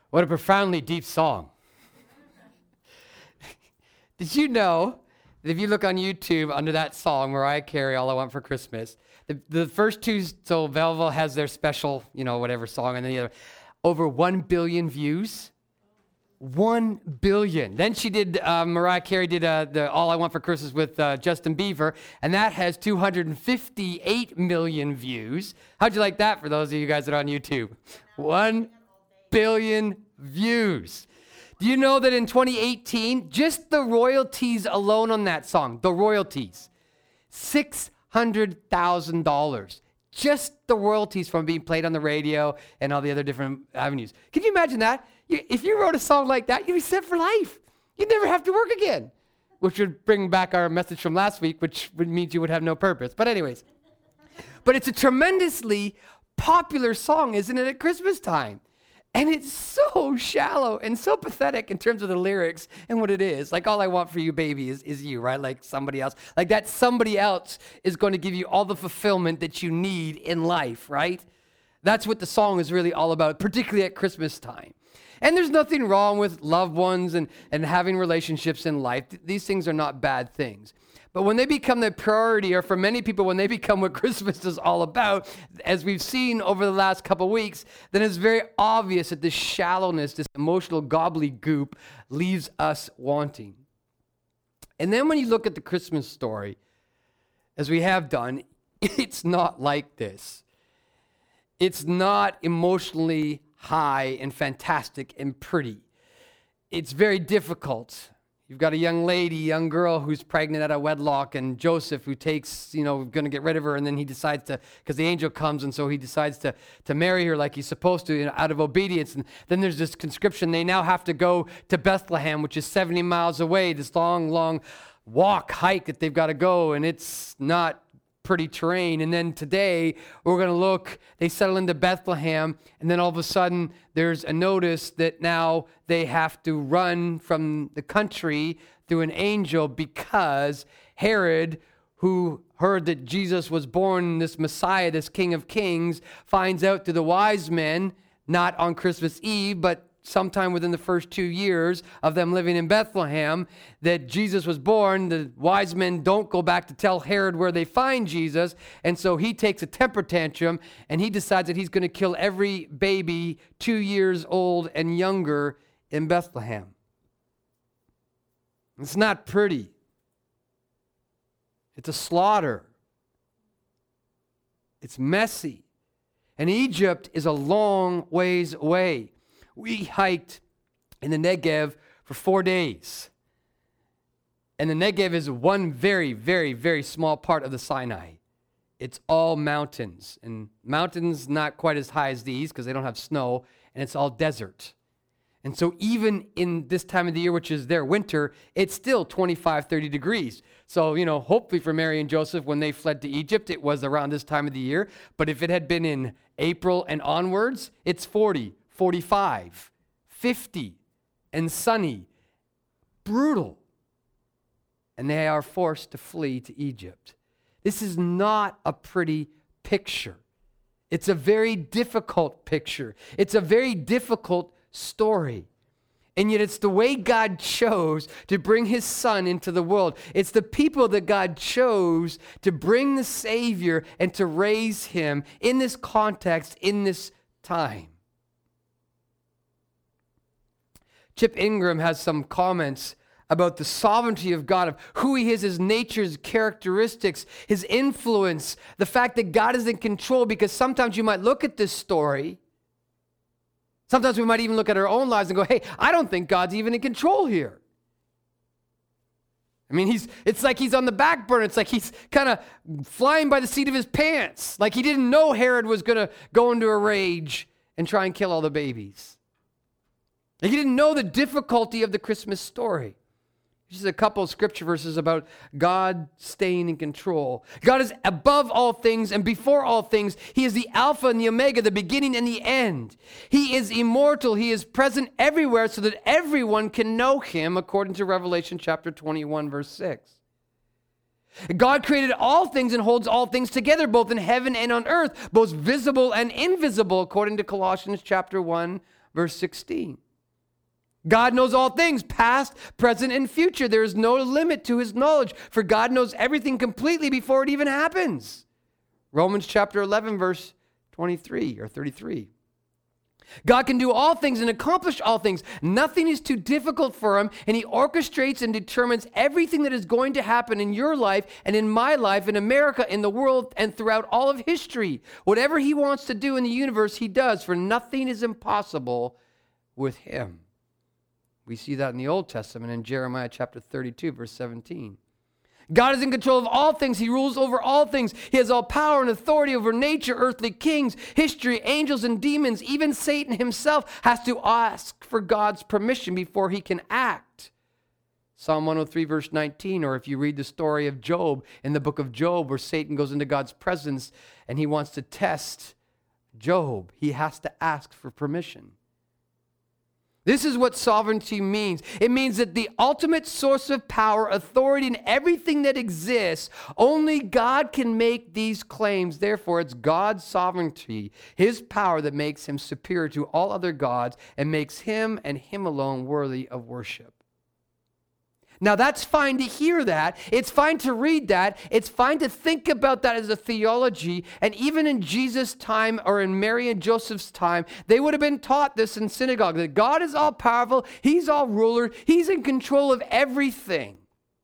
What a profoundly deep song. Did you know that if you look on YouTube under that song, Mariah Carey, All I Want for Christmas, the first two, so Velva has their special, whatever song, and then the other, over 1 billion views. 1 billion. Then she did, Mariah Carey did the All I Want for Christmas with Justin Bieber, and that has 258 million views. How'd you like that for those of you guys that are on YouTube? 1 billion views. Do you know that in 2018, just the royalties alone on that song, the royalties, $600,000. Just the royalties from being played on the radio and all the other different avenues. Can you imagine that? If you wrote a song like that, you'd be set for life. You'd never have to work again, which would bring back our message from last week, which would mean you would have no purpose. But anyways, but it's a tremendously popular song, isn't it, at Christmas time? And it's so shallow and so pathetic in terms of the lyrics and what it is. Like, all I want for you, baby, is you, right? Like somebody else. Like that somebody else is going to give you all the fulfillment that you need in life, right? That's what the song is really all about, particularly at Christmas time. And there's nothing wrong with loved ones and having relationships in life. These things are not bad things. But when they become the priority, or for many people, when they become what Christmas is all about, as we've seen over the last couple of weeks, then it's very obvious that this shallowness, this emotional gobbledygook leaves us wanting. And then when you look at the Christmas story, as we have done, it's not like this. It's not emotionally high and fantastic and pretty. It's very difficult. You've got a young girl who's pregnant out of wedlock, and Joseph who takes, going to get rid of her, and then he decides to, because the angel comes, and so he decides to marry her like he's supposed to, out of obedience. And then there's this conscription. They now have to go to Bethlehem, which is 70 miles away, this long hike that they've got to go, and it's not pretty terrain. And then today we're going to look, they settle into Bethlehem, and then all of a sudden there's a notice that now they have to run from the country through an angel, because Herod, who heard that Jesus was born, this Messiah, this King of Kings, finds out through the wise men, not on Christmas Eve, but sometime within the first 2 years of them living in Bethlehem, that Jesus was born. The wise men don't go back to tell Herod where they find Jesus, and so he takes a temper tantrum, and he decides that he's going to kill every baby 2 years old and younger in Bethlehem. It's not pretty. It's a slaughter. It's messy. And Egypt is a long ways away. We hiked in the Negev for 4 days. And the Negev is one very, very, very small part of the Sinai. It's all mountains. And mountains not quite as high as these because they don't have snow. And it's all desert. And so even in this time of the year, which is their winter, it's still 25, 30 degrees. So, hopefully for Mary and Joseph, when they fled to Egypt, it was around this time of the year. But if it had been in April and onwards, it's 40. 45, 50, and sunny, brutal. And they are forced to flee to Egypt. This is not a pretty picture. It's a very difficult picture. It's a very difficult story. And yet it's the way God chose to bring his son into the world. It's the people that God chose to bring the Savior and to raise him in this context, in this time. Chip Ingram has some comments about the sovereignty of God, of who he is, his nature, his characteristics, his influence, the fact that God is in control, because sometimes you might look at this story, sometimes we might even look at our own lives and go, hey, I don't think God's even in control here. I mean, it's like he's on the back burner. It's like he's kind of flying by the seat of his pants. Like he didn't know Herod was going to go into a rage and try and kill all the babies. He didn't know the difficulty of the Christmas story. Just a couple of scripture verses about God staying in control. God is above all things and before all things. He is the Alpha and the Omega, the beginning and the end. He is immortal. He is present everywhere so that everyone can know him, according to Revelation chapter 21, verse 6. God created all things and holds all things together, both in heaven and on earth, both visible and invisible, according to Colossians chapter 1, verse 16. God knows all things, past, present, and future. There is no limit to his knowledge, for God knows everything completely before it even happens. Romans chapter 11, verse 23 or 33. God can do all things and accomplish all things. Nothing is too difficult for him, and he orchestrates and determines everything that is going to happen in your life and in my life, in America, in the world, and throughout all of history. Whatever he wants to do in the universe, he does, for nothing is impossible with him. We see that in the Old Testament in Jeremiah chapter 32, verse 17. God is in control of all things. He rules over all things. He has all power and authority over nature, earthly kings, history, angels, and demons. Even Satan himself has to ask for God's permission before he can act. Psalm 103, verse 19, or if you read the story of Job in the book of Job, where Satan goes into God's presence and he wants to test Job, he has to ask for permission. This is what sovereignty means. It means that the ultimate source of power, authority, and everything that exists, only God can make these claims. Therefore, it's God's sovereignty, his power, that makes him superior to all other gods and makes him and him alone worthy of worship. Now, that's fine to hear that. It's fine to read that. It's fine to think about that as a theology. And even in Jesus' time or in Mary and Joseph's time, they would have been taught this in synagogue, that God is all powerful. He's all ruler. He's in control of everything.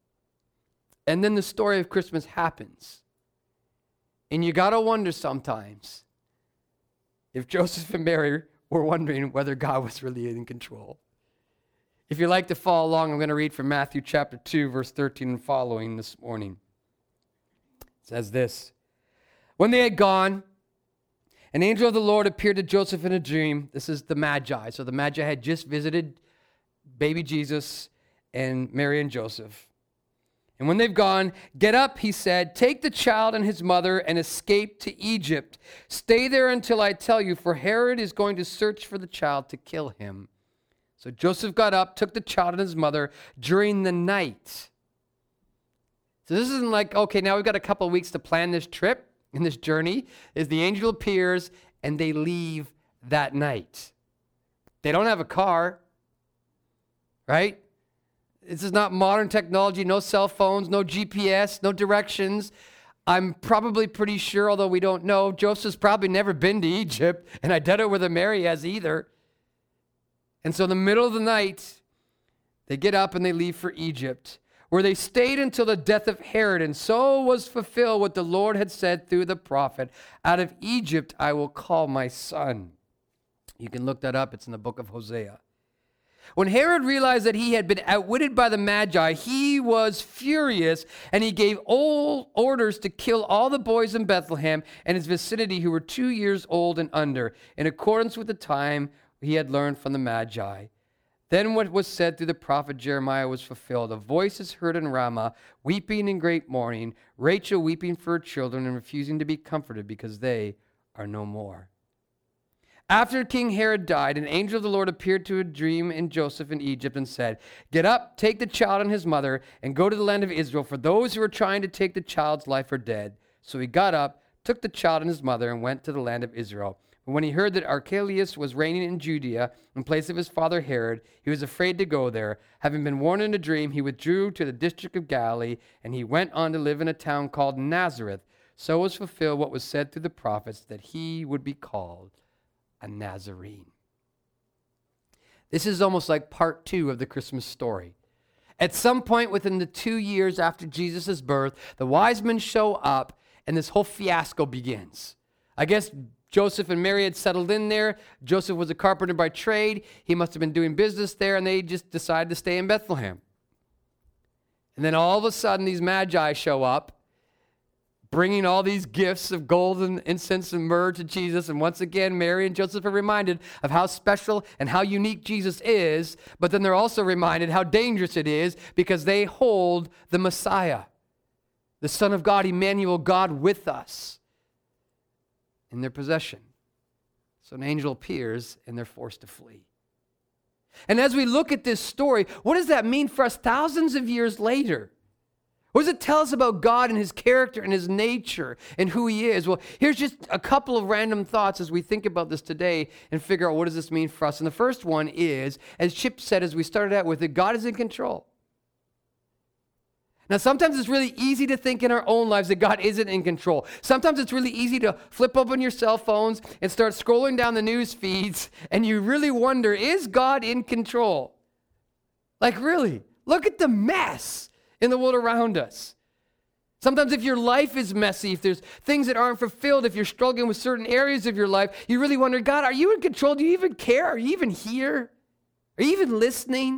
And then the story of Christmas happens. And you got to wonder sometimes if Joseph and Mary were wondering whether God was really in control. If you'd like to follow along, I'm going to read from Matthew chapter 2, verse 13 and following this morning. It says this: When they had gone, an angel of the Lord appeared to Joseph in a dream. This is the Magi. So the Magi had just visited baby Jesus and Mary and Joseph. And when they've gone, "Get up," he said, "take the child and his mother and escape to Egypt. Stay there until I tell you, for Herod is going to search for the child to kill him." So Joseph got up, took the child and his mother during the night. So this isn't like, okay, now we've got a couple of weeks to plan this trip and this journey. As the angel appears and they leave that night. They don't have a car, right? This is not modern technology, no cell phones, no GPS, no directions. I'm probably pretty sure, although we don't know, Joseph's probably never been to Egypt, and I doubt it whether Mary has either. And so in the middle of the night, they get up and they leave for Egypt, where they stayed until the death of Herod. And so was fulfilled what the Lord had said through the prophet, "Out of Egypt I will call my son." You can look that up. It's in the book of Hosea. When Herod realized that he had been outwitted by the Magi, he was furious, and he gave all orders to kill all the boys in Bethlehem and its vicinity who were 2 years old and under, in accordance with the time he had learned from the Magi. Then what was said through the prophet Jeremiah was fulfilled. A voice is heard in Ramah, weeping in great mourning, Rachel weeping for her children and refusing to be comforted because they are no more. After King Herod died, an angel of the Lord appeared to a dream in Joseph in Egypt and said, "Get up, take the child and his mother, and go to the land of Israel, for those who are trying to take the child's life are dead." So he got up, took the child and his mother, and went to the land of Israel. But when he heard that Archelaus was reigning in Judea in place of his father Herod, he was afraid to go there. Having been warned in a dream, he withdrew to the district of Galilee, and he went on to live in a town called Nazareth. So was fulfilled what was said through the prophets, that he would be called a Nazarene. This is almost like part 2 of the Christmas story. At some point within the 2 years after Jesus' birth, the wise men show up, and this whole fiasco begins. I guess Joseph and Mary had settled in there. Joseph was a carpenter by trade. He must have been doing business there, and they just decided to stay in Bethlehem. And then all of a sudden, these Magi show up, bringing all these gifts of gold and incense and myrrh to Jesus. And once again, Mary and Joseph are reminded of how special and how unique Jesus is. But then they're also reminded how dangerous it is, because they hold the Messiah, the Son of God, Emmanuel, God with us, in their possession. So an angel appears and they're forced to flee. And as we look at this story, what does that mean for us thousands of years later? What does it tell us about God and his character and his nature and who he is? Well, here's just a couple of random thoughts as we think about this today and figure out what does this mean for us. And the first one is, as Chip said as we started out with it, God is in control. Now, sometimes it's really easy to think in our own lives that God isn't in control. Sometimes it's really easy to flip open your cell phones and start scrolling down the news feeds, and you really wonder, is God in control? Like, really? Look at the mess in the world around us. Sometimes if your life is messy, if there's things that aren't fulfilled, if you're struggling with certain areas of your life, you really wonder, God, are you in control? Do you even care? Are you even here? Are you even listening?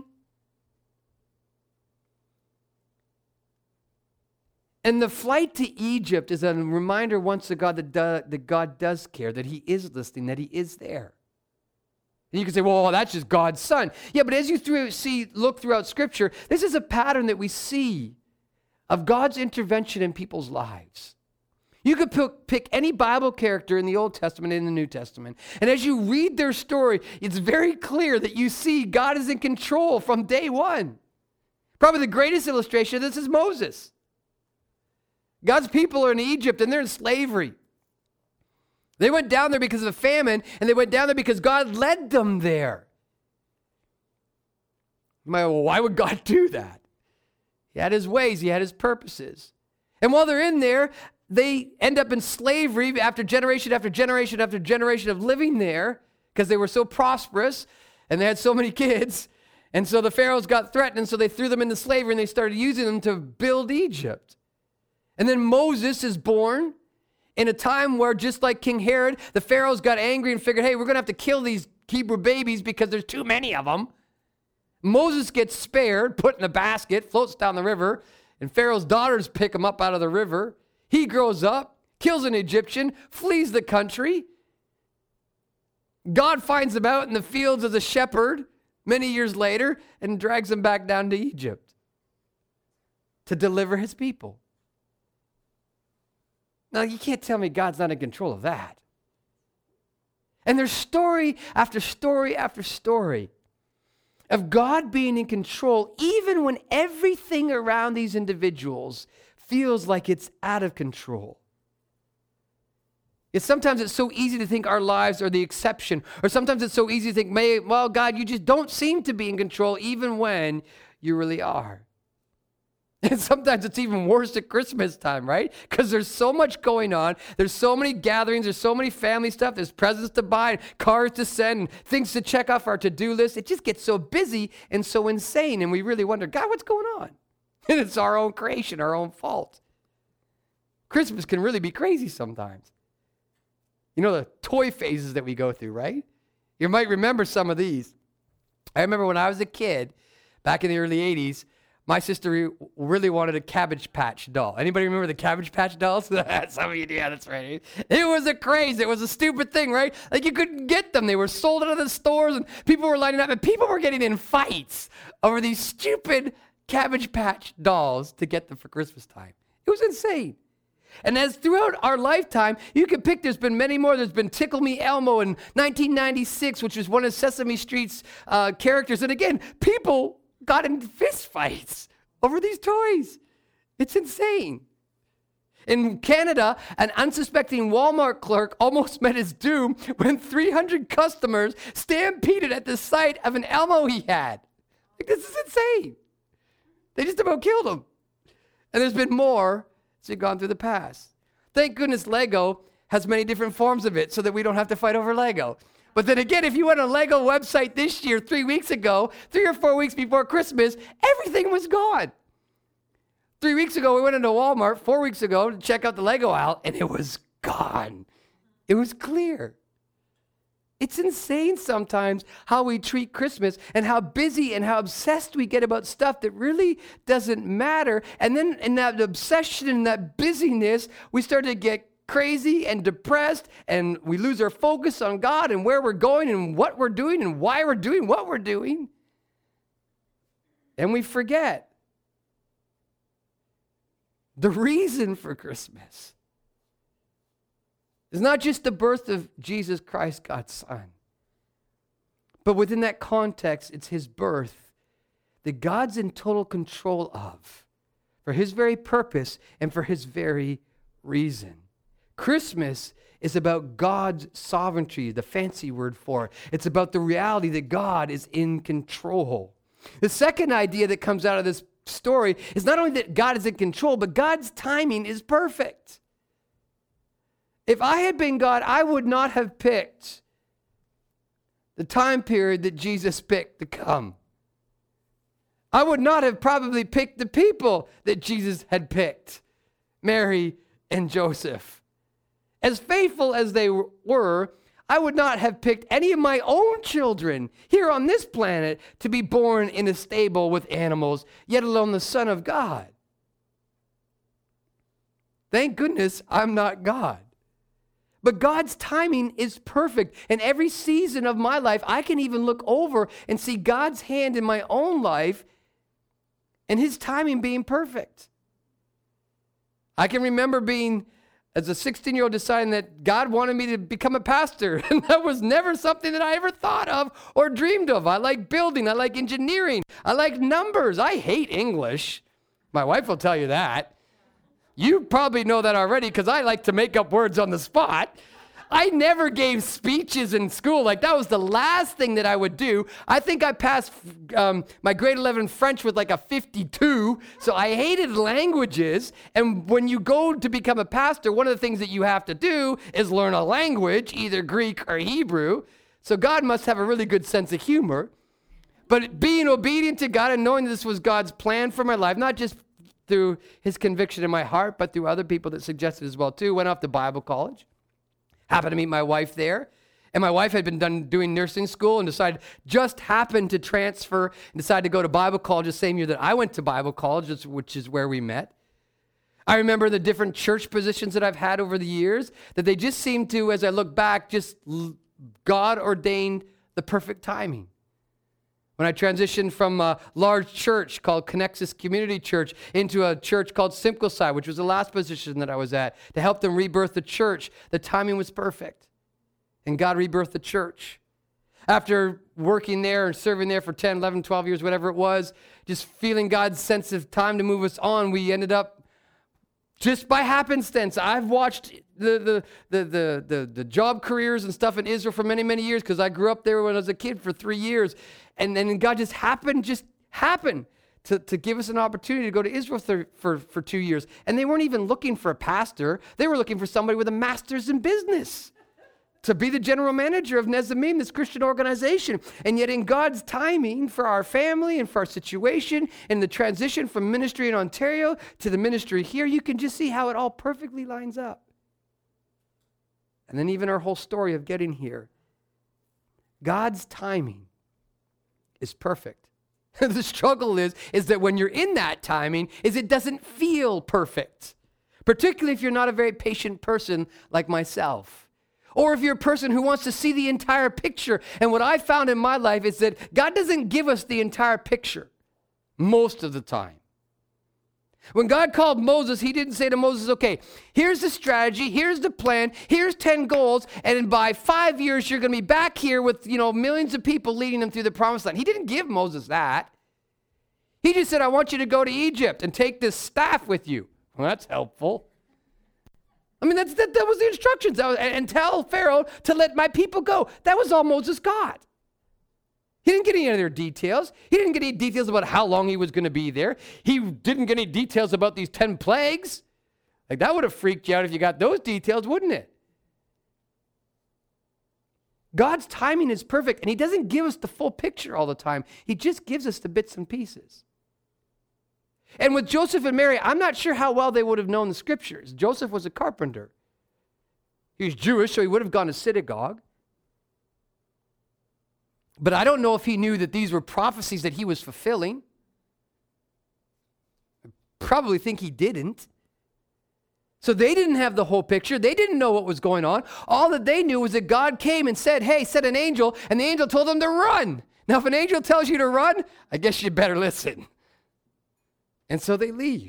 And the flight to Egypt is a reminder once to God that God does care, that he is listening, that he is there. And you can say, well, that's just God's son. Yeah, but as you look throughout Scripture, this is a pattern that we see of God's intervention in people's lives. You could pick any Bible character in the Old Testament and in the New Testament. And as you read their story, it's very clear that you see God is in control from day one. Probably the greatest illustration of this is Moses. God's people are in Egypt and they're in slavery. They went down there because of a famine, and they went down there because God led them there. You might go, well, why would God do that? He had his ways, he had his purposes. And while they're in there, they end up in slavery after generation after generation after generation of living there because they were so prosperous and they had so many kids. And so the pharaohs got threatened, and so they threw them into slavery and they started using them to build Egypt. And then Moses is born in a time where, just like King Herod, the pharaohs got angry and figured, hey, we're going to have to kill these Hebrew babies because there's too many of them. Moses gets spared, put in a basket, floats down the river, and Pharaoh's daughters pick him up out of the river. He grows up, kills an Egyptian, flees the country. God finds him out in the fields as a shepherd many years later and drags him back down to Egypt to deliver his people. Now, you can't tell me God's not in control of that. And there's story after story after story of God being in control, even when everything around these individuals feels like it's out of control. Sometimes it's so easy to think our lives are the exception, or sometimes it's so easy to think, well, God, you just don't seem to be in control, even when you really are. And sometimes it's even worse at Christmas time, right? Because there's so much going on. There's so many gatherings. There's so many family stuff. There's presents to buy, cards to send, things to check off our to-do list. It just gets so busy and so insane. And we really wonder, God, what's going on? And it's our own creation, our own fault. Christmas can really be crazy sometimes. You know, the toy phases that we go through, right? You might remember some of these. I remember when I was a kid, back in the early 80s, my sister really wanted a Cabbage Patch doll. Anybody remember the Cabbage Patch dolls? Some of you do. Yeah, that's right. It was a craze. It was a stupid thing, right? Like, you couldn't get them. They were sold out of the stores, and people were lining up, and people were getting in fights over these stupid Cabbage Patch dolls to get them for Christmas time. It was insane. And as throughout our lifetime, you can pick, there's been many more. There's been Tickle Me Elmo in 1996, which was one of Sesame Street's characters. And again, people got in fist fights over these toys. It's insane. In Canada, an unsuspecting Walmart clerk almost met his doom when 300 customers stampeded at the sight of an Elmo he had. Like, this is insane. They just about killed him. And there's been more as we've gone through the past. Thank goodness Lego has many different forms of it so that we don't have to fight over Lego. But then again, if you went on a Lego website this year, 3 weeks ago, 3 or 4 weeks before Christmas, everything was gone. 3 weeks ago, we went into Walmart, 4 weeks ago, to check out the Lego aisle, and it was gone. It was clear. It's insane sometimes how we treat Christmas and how busy and how obsessed we get about stuff that really doesn't matter. And then in that obsession and that busyness, we start to get crazy and depressed, and we lose our focus on God and where we're going and what we're doing and why we're doing what we're doing. And we forget the reason for Christmas is not just the birth of Jesus Christ, God's Son, but within that context, it's his birth that God's in total control of for his very purpose and for his very reason. Christmas is about God's sovereignty, the fancy word for it. It's about the reality that God is in control. The second idea that comes out of this story is not only that God is in control, but God's timing is perfect. If I had been God, I would not have picked the time period that Jesus picked to come. I would not have probably picked the people that Jesus had picked, Mary and Joseph. As faithful as they were, I would not have picked any of my own children here on this planet to be born in a stable with animals, yet alone the Son of God. Thank goodness I'm not God. But God's timing is perfect. In every season of my life, I can even look over and see God's hand in my own life and his timing being perfect. I can remember being, as a 16-year-old, deciding that God wanted me to become a pastor. And that was never something that I ever thought of or dreamed of. I like building. I like engineering. I like numbers. I hate English. My wife will tell you that. You probably know that already because I like to make up words on the spot. I never gave speeches in school. Like, that was the last thing that I would do. I think I passed my grade 11 French with like a 52. So I hated languages. And when you go to become a pastor, one of the things that you have to do is learn a language, either Greek or Hebrew. So God must have a really good sense of humor. But being obedient to God and knowing this was God's plan for my life, not just through his conviction in my heart, but through other people that suggested as well too, went off to Bible college. Happened to meet my wife there. And my wife had been doing nursing school and happened to transfer and decided to go to Bible college the same year that I went to Bible college, which is where we met. I remember the different church positions that I've had over the years, that they just seemed to, as I look back, just God ordained the perfect timing. When I transitioned from a large church called Connexus Community Church into a church called Simpleside, which was the last position that I was at, to help them rebirth the church, the timing was perfect. And God rebirthed the church. After working there and serving there for 10, 11, 12 years, whatever it was, just feeling God's sense of time to move us on, we ended up just by happenstance. I've watched the job careers and stuff in Israel for many, many years because I grew up there when I was a kid for 3 years. And then God just happened to give us an opportunity to go to Israel for 2 years. And they weren't even looking for a pastor. They were looking for somebody with a master's in business to be the general manager of Nezamim, this Christian organization. And yet in God's timing for our family and for our situation and the transition from ministry in Ontario to the ministry here, you can just see how it all perfectly lines up. And then even our whole story of getting here. God's timing is perfect. The struggle is that when you're in that timing, it doesn't feel perfect. Particularly if you're not a very patient person like myself. Or if you're a person who wants to see the entire picture. And what I found in my life is that God doesn't give us the entire picture most of the time. When God called Moses, he didn't say to Moses, okay, here's the strategy, here's the plan, here's 10 goals, and by 5 years, you're going to be back here with, millions of people leading them through the promised land. He didn't give Moses that. He just said, I want you to go to Egypt and take this staff with you. Well, that's helpful. I mean, that was the instructions. And tell Pharaoh to let my people go. That was all Moses got. He didn't get any other details. He didn't get any details about how long he was going to be there. He didn't get any details about these 10 plagues. Like, that would have freaked you out if you got those details, wouldn't it? God's timing is perfect, and he doesn't give us the full picture all the time. He just gives us the bits and pieces. And with Joseph and Mary, I'm not sure how well they would have known the scriptures. Joseph was a carpenter. He was Jewish, so he would have gone to synagogue. But I don't know if he knew that these were prophecies that he was fulfilling. I probably think he didn't. So they didn't have the whole picture. They didn't know what was going on. All that they knew was that God came and said, hey, send an angel, and the angel told them to run. Now, if an angel tells you to run, I guess you better listen. And so they leave.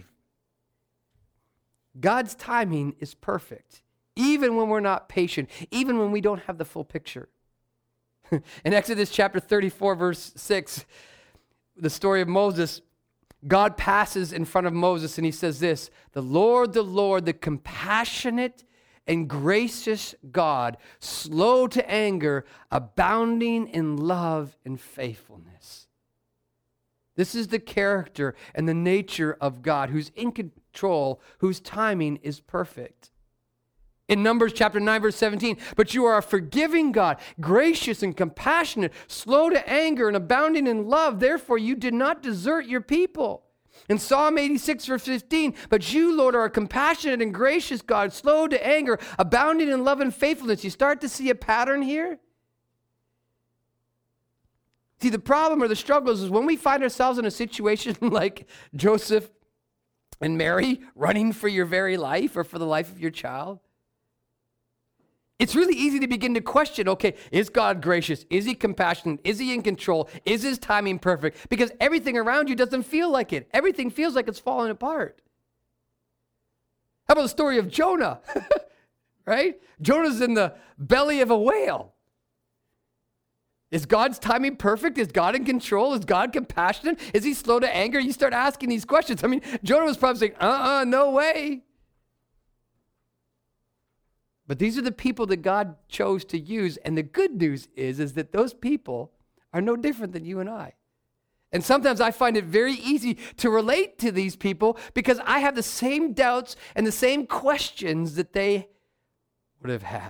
God's timing is perfect, even when we're not patient, even when we don't have the full picture. In Exodus chapter 34, verse 6, the story of Moses, God passes in front of Moses and he says this, the Lord, the compassionate and gracious God, slow to anger, abounding in love and faithfulness. This is the character and the nature of God, who's in control, whose timing is perfect. In Numbers chapter 9, verse 17, but you are a forgiving God, gracious and compassionate, slow to anger and abounding in love. Therefore, you did not desert your people. In Psalm 86, verse 15, but you, Lord, are a compassionate and gracious God, slow to anger, abounding in love and faithfulness. You start to see a pattern here? See, the problem or the struggles is when we find ourselves in a situation like Joseph and Mary running for your very life or for the life of your child. It's really easy to begin to question, okay, is God gracious? Is he compassionate? Is he in control? Is his timing perfect? Because everything around you doesn't feel like it. Everything feels like it's falling apart. How about the story of Jonah? Right? Jonah's in the belly of a whale. Is God's timing perfect? Is God in control? Is God compassionate? Is he slow to anger? You start asking these questions. I mean, Jonah was probably saying, no way. But these are the people that God chose to use. And the good news is that those people are no different than you and I. And sometimes I find it very easy to relate to these people because I have the same doubts and the same questions that they would have had.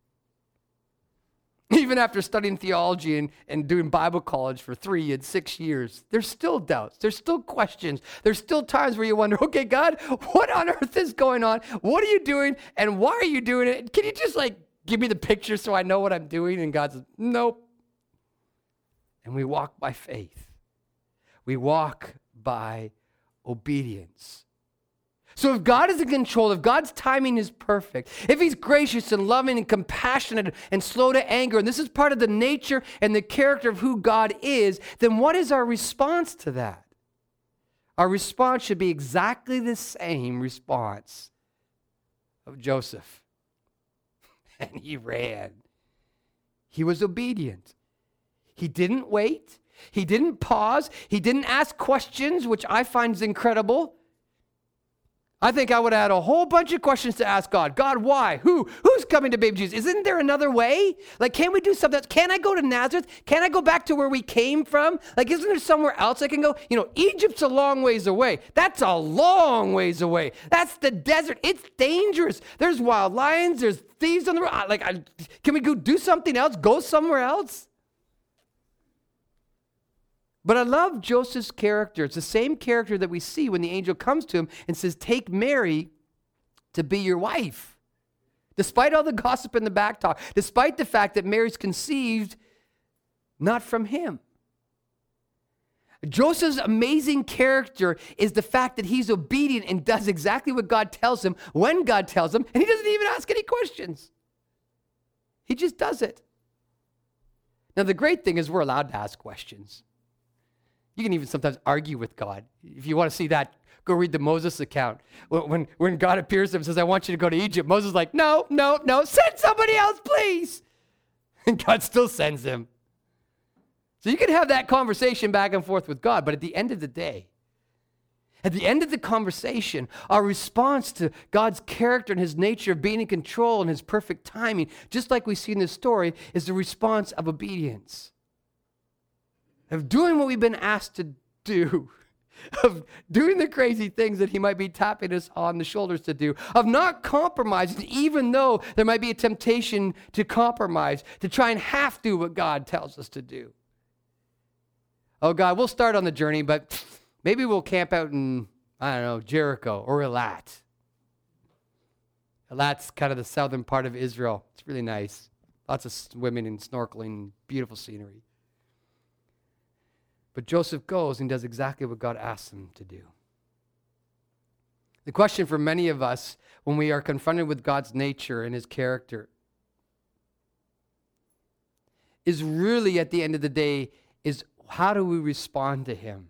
Even after studying theology and doing Bible college for 3 and 6 years, there's still doubts. There's still questions. There's still times where you wonder, okay, God, what on earth is going on? What are you doing? And why are you doing it? Can you just give me the picture so I know what I'm doing? And God says, nope. And we walk by faith. We walk by obedience. So if God is in control, if God's timing is perfect, if he's gracious and loving and compassionate and slow to anger, and this is part of the nature and the character of who God is, then what is our response to that? Our response should be exactly the same response of Joseph. And he ran. He was obedient. He didn't wait. He didn't pause. He didn't ask questions, which I find is incredible. I think I would have had a whole bunch of questions to ask God. God, why? Who's coming to baby Jesus? Isn't there another way? Can we do something else? Can I go to Nazareth? Can I go back to where we came from? Isn't there somewhere else I can go? Egypt's a long ways away. That's a long ways away. That's the desert. It's dangerous. There's wild lions. There's thieves on the road. Can we go do something else? Go somewhere else? But I love Joseph's character. It's the same character that we see when the angel comes to him and says, take Mary to be your wife. Despite all the gossip and the back talk, despite the fact that Mary's conceived not from him. Joseph's amazing character is the fact that he's obedient and does exactly what God tells him when God tells him, and he doesn't even ask any questions. He just does it. Now, the great thing is we're allowed to ask questions. You can even sometimes argue with God. If you want to see that, go read the Moses account. When God appears to him and says, I want you to go to Egypt, Moses is like, no, send somebody else, please. And God still sends him. So you can have that conversation back and forth with God, but at the end of the day, at the end of the conversation, our response to God's character and his nature of being in control and his perfect timing, just like we see in this story, is the response of obedience. Of doing what we've been asked to do, of doing the crazy things that he might be tapping us on the shoulders to do, of not compromising, even though there might be a temptation to compromise, to try and half do what God tells us to do. Oh God, we'll start on the journey, but maybe we'll camp out in, Jericho or Elat. Elat's kind of the southern part of Israel. It's really nice. Lots of swimming and snorkeling, beautiful scenery. But Joseph goes and does exactly what God asks him to do. The question for many of us when we are confronted with God's nature and his character is really, at the end of the day, is how do we respond to him?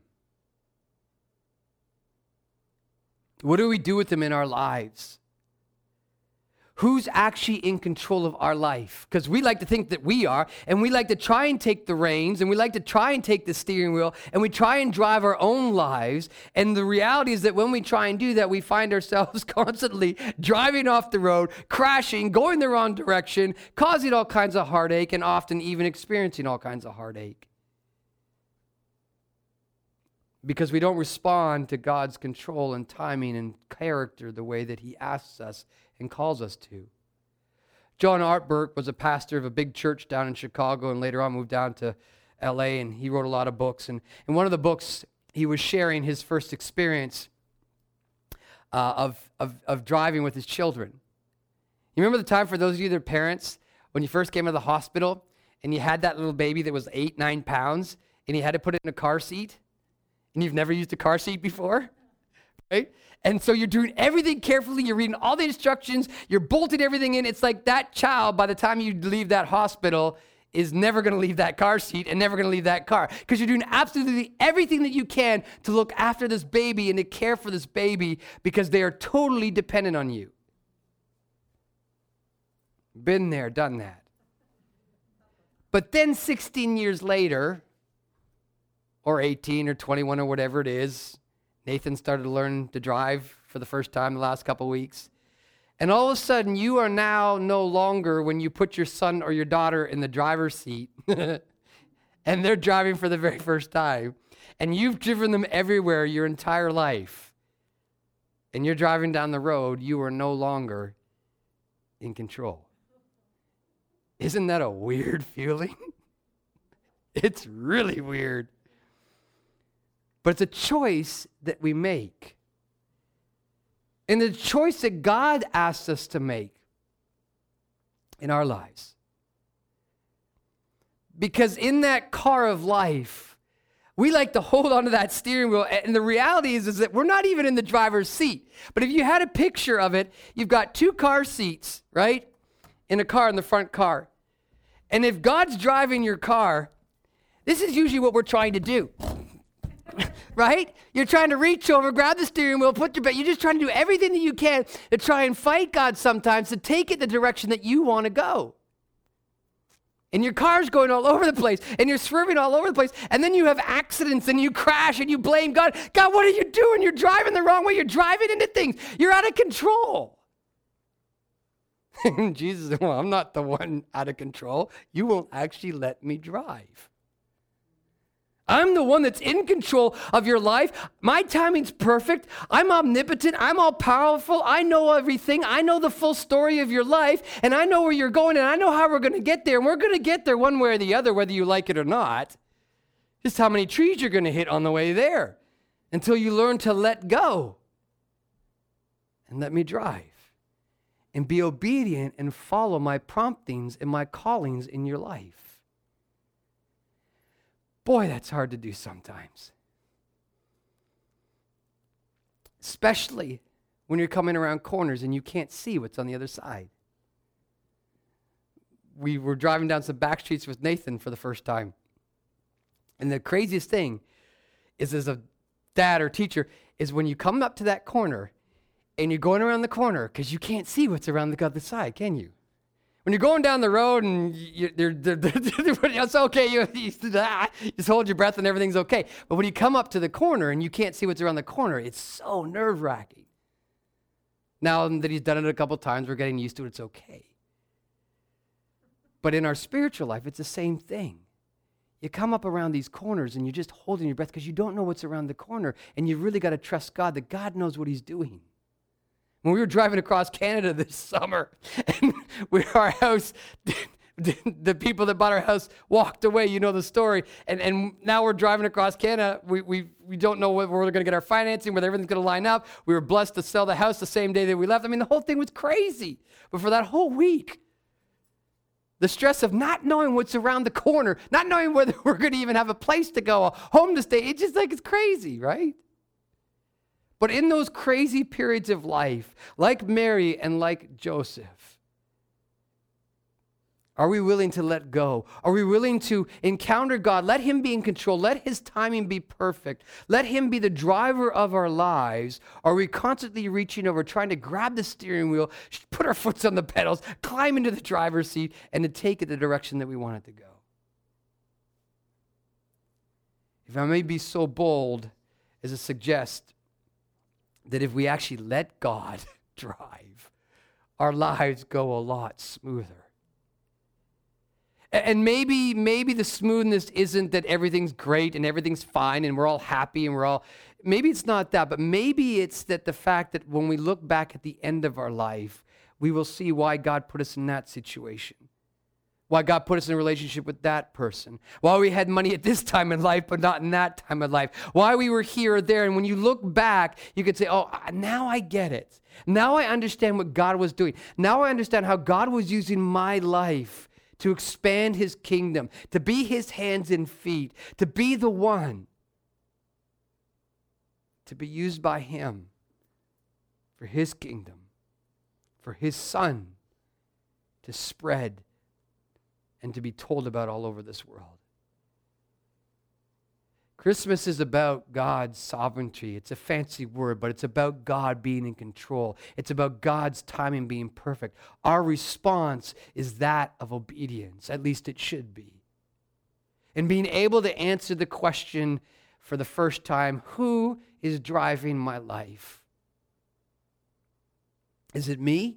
What do we do with him in our lives? who's actually in control of our life. Because we like to think that we are, and we like to try and take the reins, and we like to try and take the steering wheel, and we try and drive our own lives. And the reality is that when we try and do that, we find ourselves constantly driving off the road, crashing, going the wrong direction, causing all kinds of heartache, and often even experiencing all kinds of heartache. Because we don't respond to God's control and timing and character the way that he asks us and calls us to. John Ortberg was a pastor of a big church down in Chicago and later on moved down to LA, and he wrote a lot of books. And in one of the books, he was sharing his first experience of driving with his children. You remember the time, for those of you that are parents, when you first came out of the hospital and you had that little baby that was 8-9 pounds and you had to put it in a car seat, and you've never used a car seat before, right? And so you're doing everything carefully. You're reading all the instructions. You're bolting everything in. It's like that child, by the time you leave that hospital, is never going to leave that car seat and never going to leave that car, because you're doing absolutely everything that you can to look after this baby and to care for this baby, because they are totally dependent on you. Been there, done that. But then 16 years later, or 18 or 21 or whatever it is, Nathan started to learn to drive for the first time the last couple of weeks. And all of a sudden, you are now no longer, when you put your son or your daughter in the driver's seat, and they're driving for the very first time, and you've driven them everywhere your entire life, and you're driving down the road, you are no longer in control. Isn't that a weird feeling? It's really weird. But it's a choice that we make. And the choice that God asks us to make in our lives. Because in that car of life, we like to hold onto that steering wheel. And the reality is that we're not even in the driver's seat. But if you had a picture of it, you've got 2 car seats, right? In a car, in the front car. And if God's driving your car, this is usually what we're trying to do. Right? You're trying to reach over, grab the steering wheel, put your back. You're just trying to do everything that you can to try and fight God sometimes to take it the direction that you want to go. And your car's going all over the place, and you're swerving all over the place, and then you have accidents, and you crash, and you blame God. God, what are you doing? You're driving the wrong way. You're driving into things. You're out of control. And Jesus said, well, I'm not the one out of control. You won't actually let me drive. I'm the one that's in control of your life. My timing's perfect. I'm omnipotent. I'm all powerful. I know everything. I know the full story of your life, and I know where you're going, and I know how we're going to get there, and we're going to get there one way or the other, whether you like it or not. Just how many trees you're going to hit on the way there until you learn to let go and let me drive and be obedient and follow my promptings and my callings in your life. Boy, that's hard to do sometimes. Especially when you're coming around corners and you can't see what's on the other side. We were driving down some back streets with Nathan for the first time. And the craziest thing is, as a dad or teacher, is when you come up to that corner and you're going around the corner, because you can't see what's around the other side, can you? When you're going down the road and it's okay, you just hold your breath and everything's okay. But when you come up to the corner and you can't see what's around the corner, it's so nerve-wracking. Now that he's done it a couple times, we're getting used to it, it's okay. But in our spiritual life, it's the same thing. You come up around these corners and you're just holding your breath because you don't know what's around the corner, and you really got to trust God that God knows what he's doing. When we were driving across Canada this summer, and our house, the people that bought our house walked away, you know the story, and now we're driving across Canada, we don't know where we're going to get our financing, whether everything's going to line up. We were blessed to sell the house the same day that we left. I mean, the whole thing was crazy. But for that whole week, the stress of not knowing what's around the corner, not knowing whether we're going to even have a place to go, a home to stay, it's just like it's crazy, right? But in those crazy periods of life, like Mary and like Joseph, Are we willing to let go? Are we willing to encounter God? Let him be in control. Let his timing be perfect. Let him be the driver of our lives. Are we constantly reaching over, trying to grab the steering wheel, put our foot on the pedals, climb into the driver's seat, and to take it the direction that we want it to go? If I may be so bold as to suggest that if we actually let God drive, our lives go a lot smoother. And maybe the smoothness isn't that everything's great and everything's fine and we're all happy and maybe it's not that, but maybe it's that the fact that when we look back at the end of our life, we will see why God put us in that situation. Why God put us in a relationship with that person. Why we had money at this time in life, but not in that time of life. Why we were here or there. And when you look back, you could say, oh, now I get it. Now I understand what God was doing. Now I understand how God was using my life to expand his kingdom, to be his hands and feet, to be the one, to be used by him for his kingdom, for his son to spread and to be told about all over this world. Christmas is about God's sovereignty. It's a fancy word, but it's about God being in control. It's about God's timing being perfect. Our response is that of obedience, at least it should be. And being able to answer the question for the first time, who is driving my life? Is it me?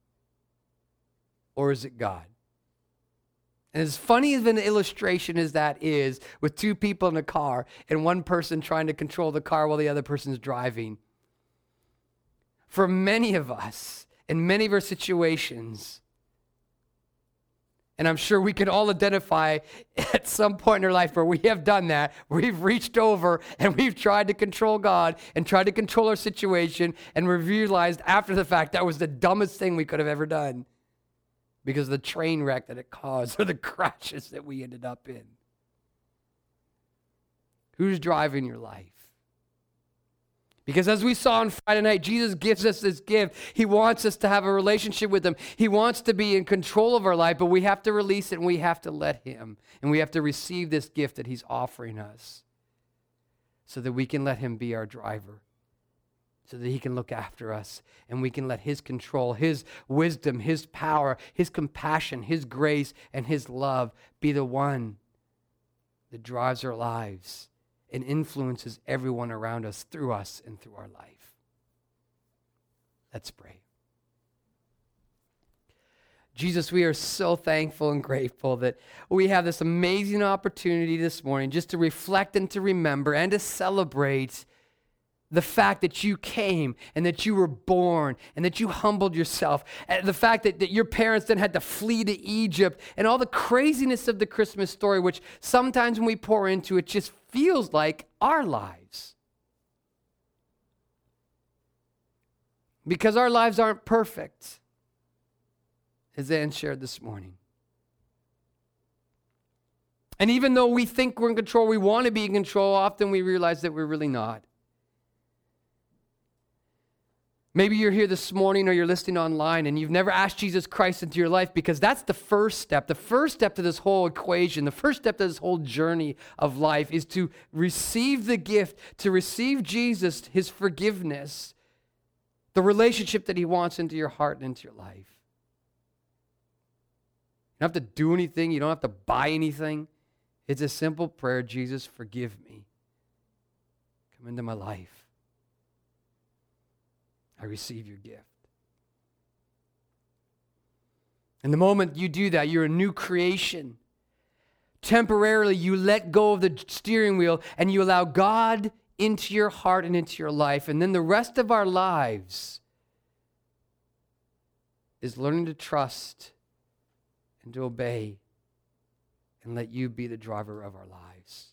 Or is it God? And as funny of an illustration as that is, with two people in a car and one person trying to control the car while the other person's driving, for many of us, in many of our situations, and I'm sure we can all identify at some point in our life where we have done that, where we've reached over and we've tried to control God and tried to control our situation, and we've realized after the fact that was the dumbest thing we could have ever done, because of the train wreck that it caused or the crashes that we ended up in. Who's driving your life? Because as we saw on Friday night, Jesus gives us this gift. He wants us to have a relationship with him. He wants to be in control of our life, but we have to release it and we have to let him. And we have to receive this gift that he's offering us so that we can let him be our driver, so that he can look after us and we can let his control, his wisdom, his power, his compassion, his grace, and his love be the one that drives our lives and influences everyone around us through and through our life. Let's pray. Jesus, we are so thankful and grateful that we have this amazing opportunity this morning just to reflect and to remember and to celebrate the fact that you came and that you were born and that you humbled yourself. And the fact that your parents then had to flee to Egypt and all the craziness of the Christmas story, which sometimes when we pour into it just feels like our lives. Because our lives aren't perfect, as Ann shared this morning. And even though we think we're in control, we want to be in control, often we realize that we're really not. Maybe you're here this morning or you're listening online and you've never asked Jesus Christ into your life, because that's the first step. The first step to this whole equation, the first step to this whole journey of life is to receive the gift, to receive Jesus, his forgiveness, the relationship that he wants into your heart and into your life. You don't have to do anything. You don't have to buy anything. It's a simple prayer. Jesus, forgive me. Come into my life. I receive your gift. And the moment you do that, you're a new creation. Temporarily, you let go of the steering wheel and you allow God into your heart and into your life. And then the rest of our lives is learning to trust and to obey and let you be the driver of our lives.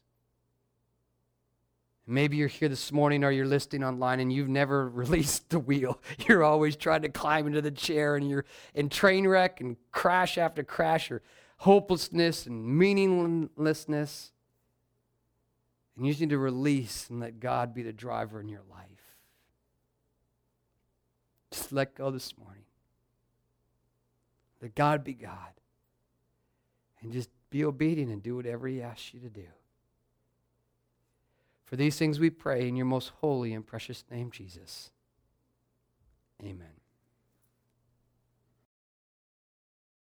Maybe you're here this morning or you're listening online and you've never released the wheel. You're always trying to climb into the chair and you're in train wreck and crash after crash, or hopelessness and meaninglessness. And you just need to release and let God be the driver in your life. Just let go this morning. Let God be God. and just be obedient and do whatever he asks you to do. For these things we pray in your most holy and precious name, Jesus. Amen.